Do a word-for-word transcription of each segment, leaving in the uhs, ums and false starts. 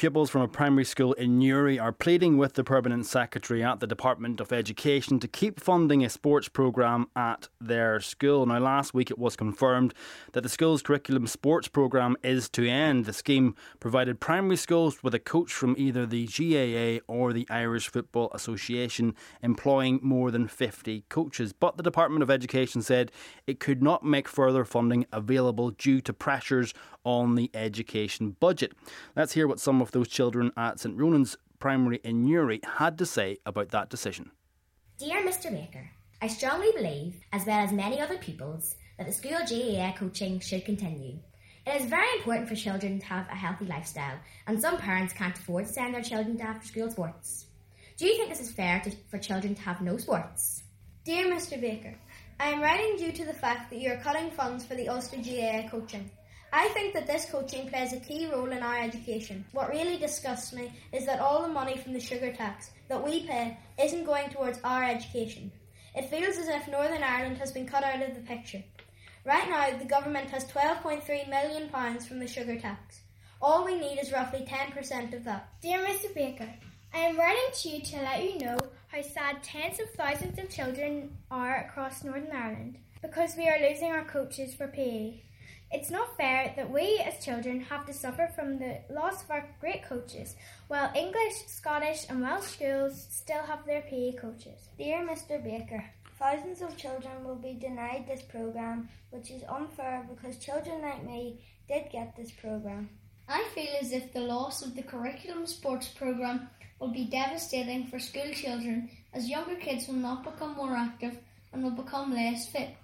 pupils from a primary school in Newry are pleading with the Permanent Secretary at the Department of Education to keep funding a sports programme at their school. Now, last week it was confirmed that the school's curriculum sports programme is to end. The scheme provided primary schools with a coach from either the G A A or the Irish Football Association, employing more than fifty coaches. But the Department of Education said it could not make further funding available due to pressures on the education budget. Let's hear what some of those children at St Ronan's Primary in Newry had to say about that decision. Dear Mister Baker, I strongly believe, as well as many other pupils, that the school G A A coaching should continue. It is very important for children to have a healthy lifestyle, and some parents can't afford to send their children to after school sports. Do you think this is fair to, for children to have no sports? Dear Mister Baker, I am writing due to the fact that you are cutting funds for the Ulster G A A coaching. I think that this coaching plays a key role in our education. What really disgusts me is that all the money from the sugar tax that we pay isn't going towards our education. It feels as if Northern Ireland has been cut out of the picture. Right now, the government has twelve point three million pounds from the sugar tax. All we need is roughly ten percent of that. Dear Mister Baker, I am writing to you to let you know how sad tens of thousands of children are across Northern Ireland because we are losing our coaches for P E. It's not fair that we as children have to suffer from the loss of our great coaches, while English, Scottish and Welsh schools still have their P E coaches. Dear Mister Baker, thousands of children will be denied this programme, which is unfair because children like me did get this programme. I feel as if the loss of the curriculum sports programme will be devastating for school children, as younger kids will not become more active and will become less fit.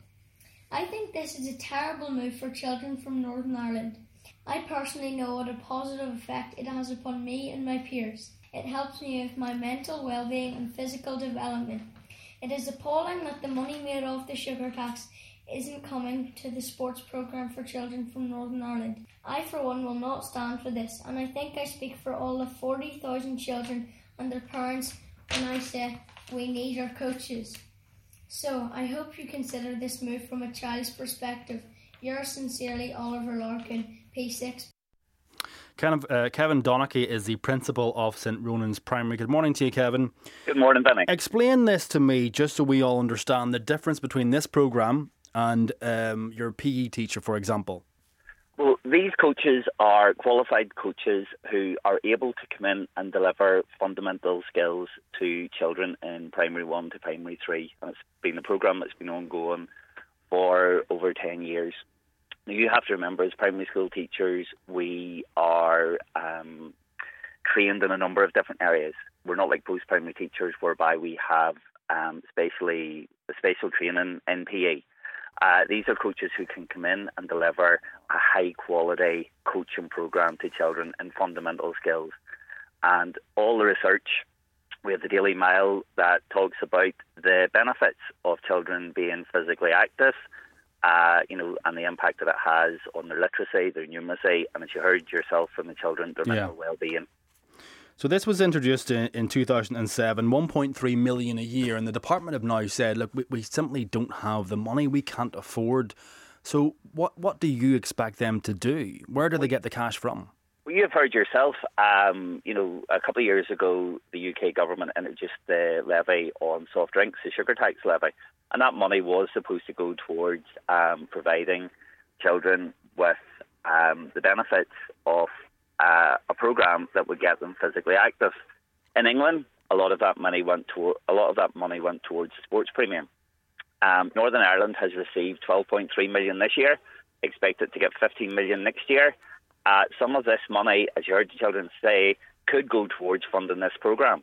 I think this is a terrible move for children from Northern Ireland. I personally know what a positive effect it has upon me and my peers. It helps me with my mental well-being and physical development. It is appalling that the money made off the sugar tax isn't coming to the sports programme for children from Northern Ireland. I, for one, will not stand for this, and I think I speak for all the forty thousand children and their parents when I say we need our coaches. So, I hope you consider this move from a child's perspective. Yours sincerely, Oliver Larkin, P six. Kind of, uh, Kevin Donachie is the principal of St Ronan's Primary. Good morning to you, Kevin. Good morning, Benny. Explain this to me, just so we all understand the difference between this programme and um, your P E teacher, for example. Well, these coaches are qualified coaches who are able to come in and deliver fundamental skills to children in primary one to primary three. And it's been a programme that's been ongoing for over ten years. Now, you have to remember, as primary school teachers, we are um, trained in a number of different areas. We're not like post-primary teachers, whereby we have um, specially special training in P E. Uh, these are coaches who can come in and deliver a high-quality coaching programme to children in fundamental skills. And all the research, we have the Daily Mail that talks about the benefits of children being physically active, uh, you know, and the impact that it has on their literacy, their numeracy, and as you heard yourself from the children, their yeah. mental well-being. So this was introduced in, in two thousand seven, one point three million a year, and the department have now said, look, we, we simply don't have the money, we can't afford. So what what do you expect them to do? Where do they get the cash from? Well, you've heard yourself, um, you know, a couple of years ago, the U K government introduced the levy on soft drinks, the sugar tax levy, and that money was supposed to go towards um, providing children with um, the benefits of Uh, a programme that would get them physically active. In England, a lot of that money went to a lot of that money went towards sports premium. Um, Northern Ireland has received twelve point three million this year. Expected to get fifteen million next year. Uh, some of this money, as you heard the children say, could go towards funding this programme.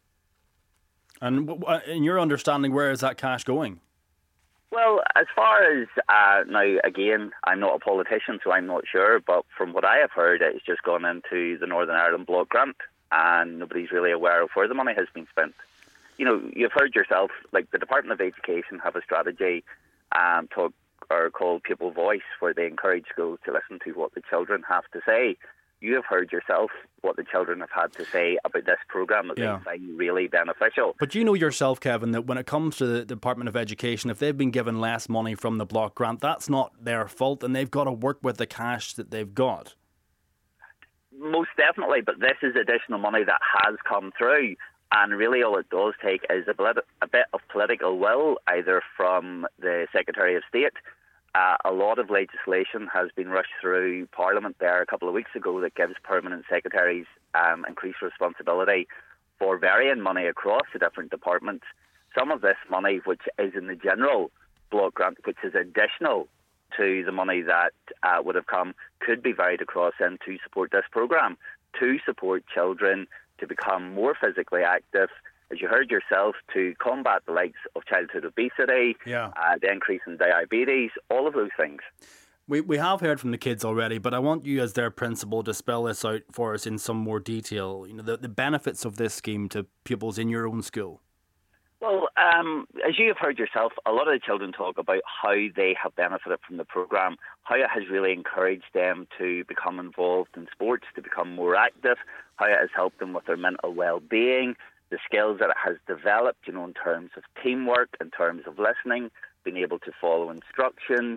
And in your understanding, where is that cash going? Well, as far as, uh, now, again, I'm not a politician, so I'm not sure, but from what I have heard, it's just gone into the Northern Ireland Block Grant, and nobody's really aware of where the money has been spent. You know, you've heard yourself, like the Department of Education have a strategy um, talk, or called Pupil Voice, where they encourage schools to listen to what the children have to say. You have heard yourself what the children have had to say about this programme that yeah. they find really beneficial. But you know yourself, Kevin, that when it comes to the Department of Education, if they've been given less money from the block grant, that's not their fault, and they've got to work with the cash that they've got. most definitely, but this is additional money that has come through. And really all it does take is a bit, a bit of political will, either from the Secretary of State. Uh, a lot of legislation has been rushed through Parliament there a couple of weeks ago that gives permanent secretaries um, increased responsibility for varying money across the different departments. Some of this money, which is in the general block grant, which is additional to the money that uh, would have come, could be varied across and to support this programme, to support children to become more physically active, as you heard yourself, to combat the likes of childhood obesity, yeah. uh, the increase in diabetes, all of those things. We we have heard from the kids already, but I want you as their principal to spell this out for us in some more detail. You know, the, the benefits of this scheme to pupils in your own school. Well, um, as you have heard yourself, a lot of the children talk about how they have benefited from the programme, how it has really encouraged them to become involved in sports, to become more active, how it has helped them with their mental well-being, the skills that it has developed, you know, in terms of teamwork, in terms of listening, being able to follow instructions,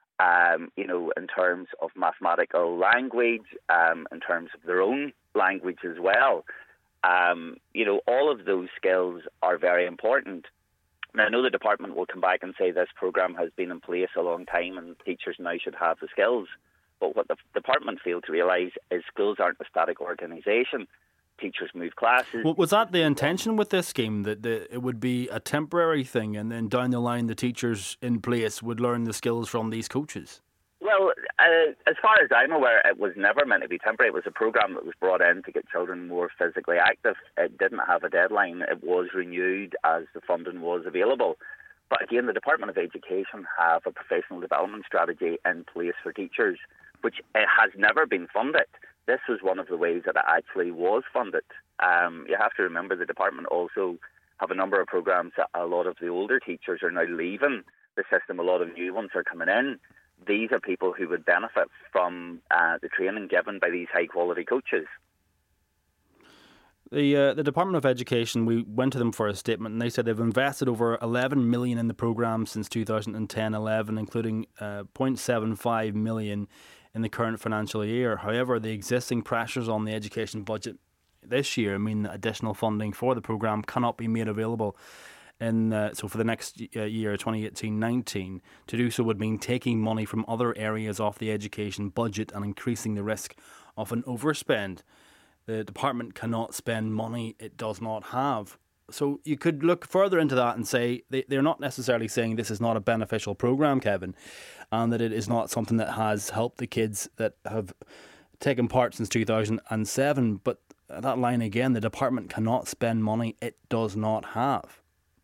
um, you know, in terms of mathematical language, um, in terms of their own language as well. Um, you know, all of those skills are very important. Now, I know the department will come back and say this programme has been in place a long time and teachers now should have the skills. But what the department failed to realise is schools aren't a static organisation. Teachers move classes. Well, was that the intention with this scheme, that the, it would be a temporary thing and then down the line the teachers in place would learn the skills from these coaches? Well, uh, as far as I'm aware, it was never meant to be temporary. It was a programme that was brought in to get children more physically active. It didn't have a deadline. It was renewed as the funding was available. But again, the Department of Education have a professional development strategy in place for teachers, which it has never been funded. This was one of the ways that it actually was funded. Um, you have to remember the department also have a number of programmes that a lot of the older teachers are now leaving the system. A lot of new ones are coming in. These are people who would benefit from uh, the training given by these high-quality coaches. The uh, the Department of Education, we went to them for a statement and they said they've invested over eleven million in the programme since two thousand ten eleven, including uh, zero point seven five million in the current financial year. However, the existing pressures on the education budget this year mean that additional funding for the programme cannot be made available. In, uh, so for the next uh, year, twenty eighteen nineteen, to do so would mean taking money from other areas off the education budget and increasing the risk of an overspend. The department cannot spend money it does not have. So you could look further into that and say they, they're not necessarily saying this is not a beneficial programme, Kevin, and that it is not something that has helped the kids that have taken part since two thousand seven. But that line again, the department cannot spend money it does not have.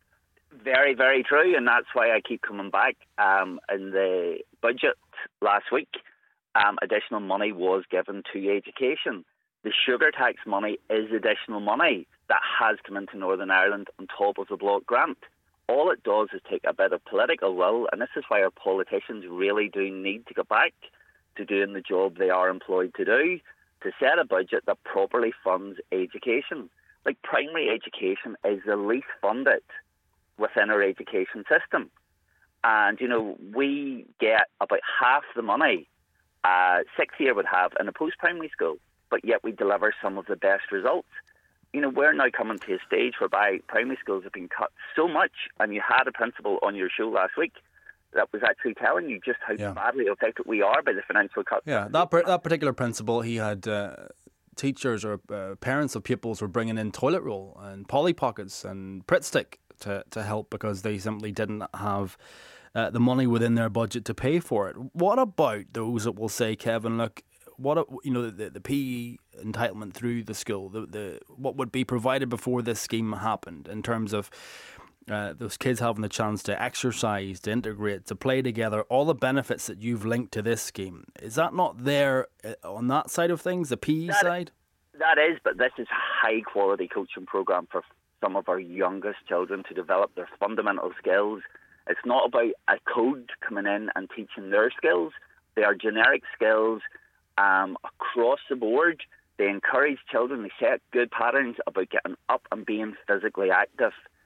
Very, very true, and that's why I keep coming back. Um, in the budget last week, um, additional money was given to education. The sugar tax money is additional money that has come into Northern Ireland on top of the block grant. All it does is take a bit of political will, and this is why our politicians really do need to get back to doing the job they are employed to do, to set a budget that properly funds education. Like, primary education is the least funded within our education system. And, you know, we get about half the money uh, sixth year would have in a post-primary school, but yet we deliver some of the best results. You know, we're now coming to a stage whereby primary schools have been cut so much, and you had a principal on your show last week that was actually telling you just how yeah. badly affected we are by the financial cuts. Yeah, that per- that particular principal, he had uh, teachers or uh, parents of pupils were bringing in toilet roll and Polly Pockets and Pritt Stick to, to help because they simply didn't have uh, the money within their budget to pay for it. What about those that will say, Kevin, look, what you know, the, the P E entitlement through the school, the, the what would be provided before this scheme happened in terms of uh, those kids having the chance to exercise, to integrate, to play together, all the benefits that you've linked to this scheme. Is that not there on that side of things, the P E that, side? That is, but this is a high quality coaching programme for some of our youngest children to develop their fundamental skills. It's not about a code coming in and teaching their skills. They are generic skills um, across the board. They encourage children, they set good patterns about getting up and being physically active.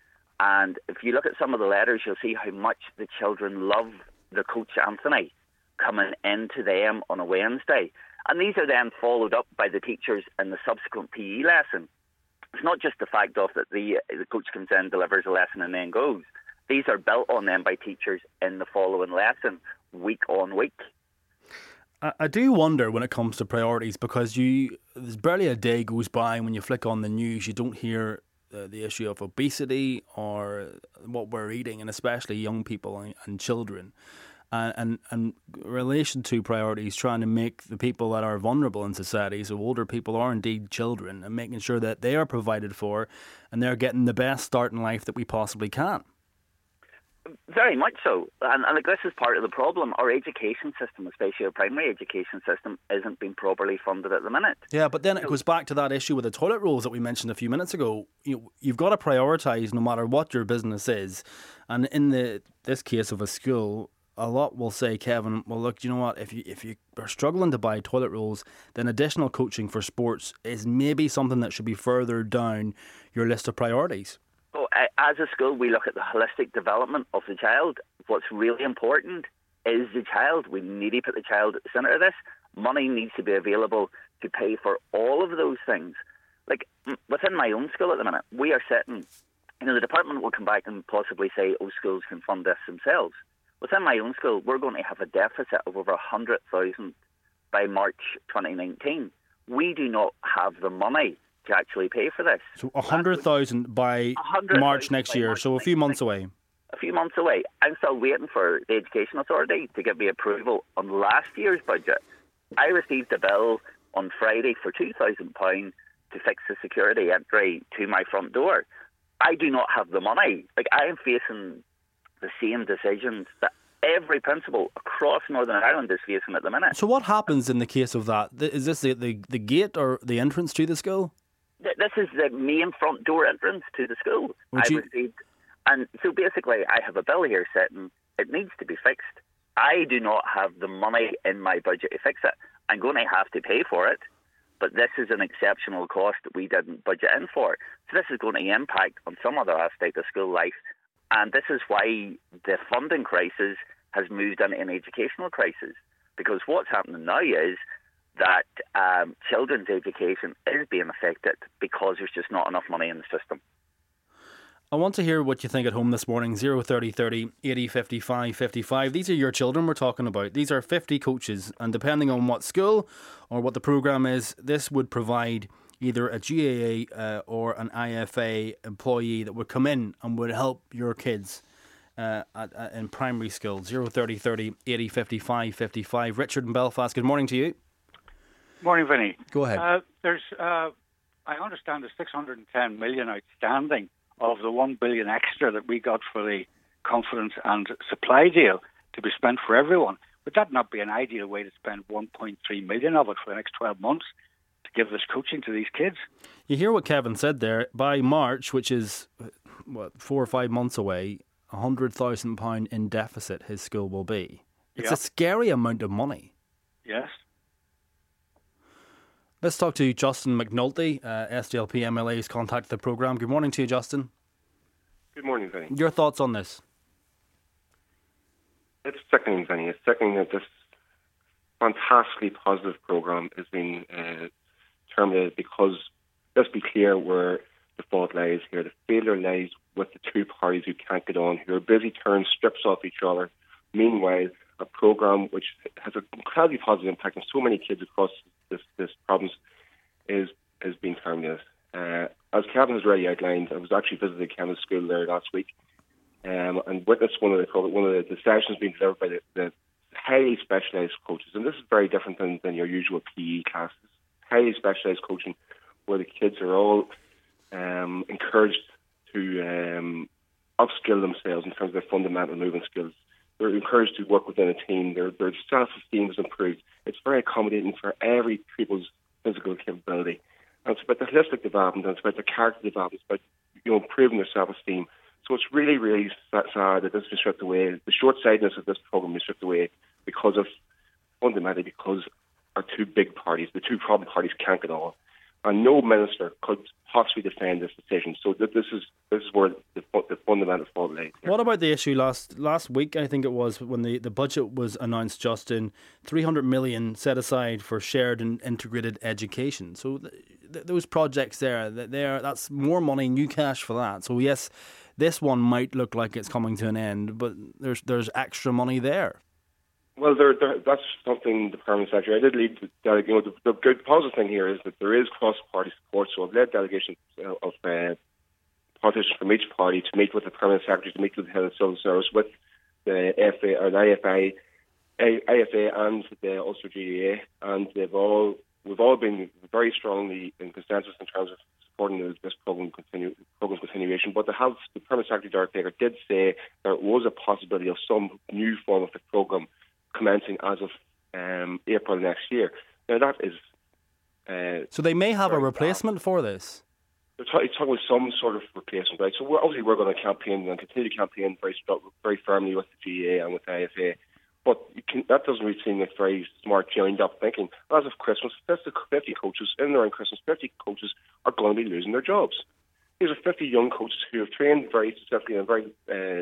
And if you look at some of the letters, you'll see how much the children love the coach Anthony coming into them on a Wednesday. And these are then followed up by the teachers in the subsequent P E lesson. It's not just the fact of that the, the coach comes in, delivers a lesson and then goes. These are built on them by teachers in the following lesson, week on week. I do wonder when it comes to priorities, because you there's barely a day goes by when you flick on the news, you don't hear uh, the issue of obesity or what we're eating, and especially young people and, and children. And, and and in relation to priorities, trying to make the people that are vulnerable in society, so older people are indeed children, and making sure that they are provided for and they're getting the best start in life that we possibly can. Very much so. And, and like, this is part of the problem. Our education system, especially our primary education system, isn't being properly funded at the minute. Yeah, but then it goes back to that issue with the toilet rolls that we mentioned a few minutes ago. You, you've got to prioritise no matter what your business is. And in the this case of a school, a lot will say, Kevin, well, look, you know what, if you if you are struggling to buy toilet rolls, then additional coaching for sports is maybe something that should be further down your list of priorities. So, as a school, we look at the holistic development of the child. What's really important is the child. We need to put the child at the centre of this. Money needs to be available to pay for all of those things. Like, within my own school at the minute, we are sitting, you know, the department will come back and possibly say, oh, schools can fund this themselves. Within my own school, we're going to have a deficit of over one hundred thousand by March twenty nineteen. We do not have the money to actually pay for this. So one hundred thousand by March next year, March so a few months away. A few months away. I'm still waiting for the Education Authority to give me approval on last year's budget. I received a bill on Friday for two thousand pounds to fix the security entry to my front door. I do not have the money. Like, I am facing the same decisions that every principal across Northern Ireland is facing at the minute. So what happens in the case of that? Is this the, the, the gate or the entrance to the school? This is the main front door entrance to the school. Would I you... received, and so basically I have a bill here sitting. It needs to be fixed. I do not have the money in my budget to fix it. I'm going to have to pay for it, but this is an exceptional cost that we didn't budget in for. So this is going to impact on some other aspect of school life. And this is why the funding crisis has moved into an educational crisis. Because what's happening now is that um, children's education is being affected because there's just not enough money in the system. I want to hear what you think at home this morning. zero thirty thirty eighty fifty-five fifty-five. These are your children we're talking about. These are fifty coaches, and depending on what school or what the programme is, this would provide either a G A A uh, or an I F A employee that would come in and would help your kids uh, at, at, in primary school. zero thirty thirty eighty fifty-five fifty-five. Richard in Belfast, good morning to you. Morning, Vinny. Go ahead. Uh, there's, uh, I understand there's six hundred ten million outstanding of the one billion extra that we got for the confidence and supply deal to be spent for everyone. Would that not be an ideal way to spend one point three million of it for the next twelve months? Give this coaching to these kids. You hear what Kevin said there. By March, which is what four or five months away, a hundred thousand pound in deficit his school will be. It's yep. a scary amount of money. Yes. Let's talk to Justin McNulty, uh, S D L P M L A's contacted the programme. Good morning to you, Justin. Good morning, Vinny. Your thoughts on this? It's sickening, Vinny. It's sickening that this fantastically positive programme is being uh, terminated because, let's be clear where the fault lies here. The failure lies with the two parties who can't get on, who are busy turning strips off each other. Meanwhile, a programme which has an incredibly positive impact on so many kids across this, this province is is being terminated. Uh, as Kevin has already outlined, I was actually visiting Kevin's school there last week um, and witnessed one of the one of the, the sessions being delivered by the, the highly specialised coaches. And this is very different than, than your usual P E classes. Highly specialised coaching where the kids are all um, encouraged to um, upskill themselves in terms of their fundamental movement skills. They're encouraged to work within a team. Their, their self-esteem is improved. It's very accommodating for every pupil's physical capability. And it's about the holistic development, and it's about the character development, it's about, you know, improving their self-esteem. So it's really, really sad that this is stripped away. The short-sightedness of this program is stripped away because of, fundamentally, because our two big parties, the two problem parties, can't get on. and no minister could possibly defend this decision. So that this is this is where the, the fundamental fault lays. What about the issue last last week? I think it was when the, the budget was announced. Justin, three hundred million set aside for shared and integrated education. So th- th- those projects there, there, that's more money, new cash for that. So yes, this one might look like it's coming to an end, but there's there's extra money there. Well, there, there, that's something the Permanent Secretary. I did lead, the, you know, the, the good positive thing here is that there is cross-party support. So I've led delegations uh, of uh, politicians from each party to meet with the Permanent Secretary, to meet with the Head of Civil Service, with the F A or the I F A, I F A and the Ulster G A A, and they've all we've all been very strongly in consensus in terms of supporting this, this program continue program's continuation. But the Health, the Permanent Secretary Derek Baker did say there was a possibility of some new form of the program commencing as of um, April next year. Now that is uh, so they may have a replacement bad. for this. They're talking about some sort of replacement, right? So we're, obviously we're going to campaign and continue to campaign very very firmly with the G A A and with the I F A. But you can, that doesn't really seem like very smart, joined-up thinking. As of Christmas, fifty coaches in and around Christmas, fifty coaches are going to be losing their jobs. These are fifty young coaches who have trained very specifically in a very uh,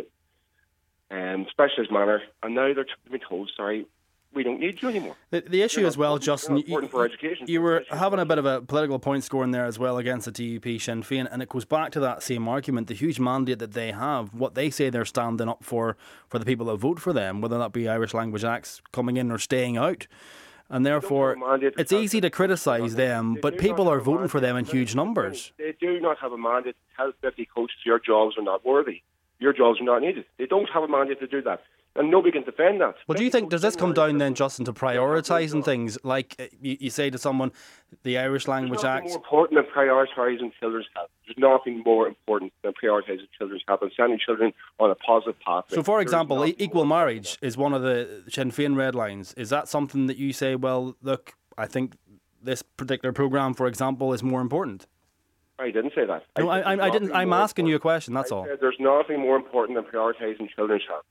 um, specialist manner, and now they're being told, sorry, we don't need you anymore. The, the issue You're as well, Justin, you, for education. you were having a bit of a political point scoring there as well against the D U P Sinn Féin, and it goes back to that same argument, the huge mandate that they have, what they say they're standing up for, for the people that vote for them, whether that be Irish Language Acts coming in or staying out. And therefore, it's easy to criticise them, but people are voting for them in huge numbers. They do not have a mandate to tell fifty coaches your jobs are not worthy. Your jobs are not needed. They don't have a mandate to do that. And nobody can defend that. Well, do you think, does this come down then, Justin, to prioritising things? Like you, you say to someone, the Irish Language Act. There's nothing more important than prioritising children's health. There's nothing more important than prioritising children's health and sending children on a positive path. So, for example, equal marriage is one of the Sinn Féin red lines. Is that something that you say, well, look, I think this particular programme, for example, is more important? I didn't say that. No, I, I, I didn't. I'm asking important. you a question, that's I all. Said there's nothing more important than prioritising children's health.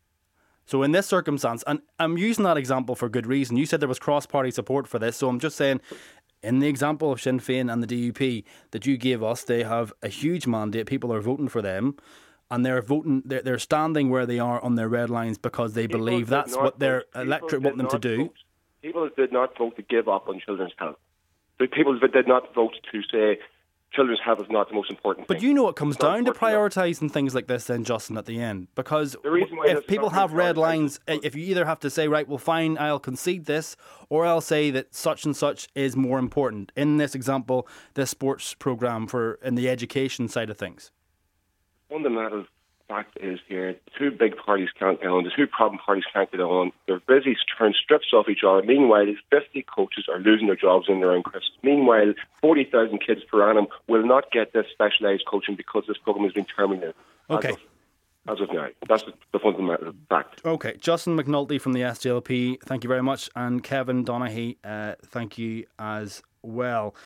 So in this circumstance, and I'm using that example for good reason, you said there was cross-party support for this, so I'm just saying, in the example of Sinn Féin and the D U P that you gave us, they have a huge mandate, people are voting for them, and they're voting, they're, they're standing where they are on their red lines because they people believe that's what their vote, electorate want them to do. Vote. People did not vote to give up on children's health. The people did not vote to say children's health is not the most important but thing. you know it comes down to prioritising things like this then, Justin, at the end. Because the if people have red lines, if you either have to say, right, well, fine, I'll concede this, or I'll say that such and such is more important. In this example, this sports programme for in the education side of things. Fundamental fact is here, the two big parties can't get on, the two problem parties can't get on. They're busy turning strips off each other. Meanwhile, fifty coaches are losing their jobs in and around Christmas. Meanwhile, forty thousand kids per annum will not get this specialised coaching because this programme has been terminated. Okay. As of, as of now. That's the fundamental fact. Okay. Justin McNulty from the S D L P, thank you very much. And Kevin Donaghy, uh, thank you as well.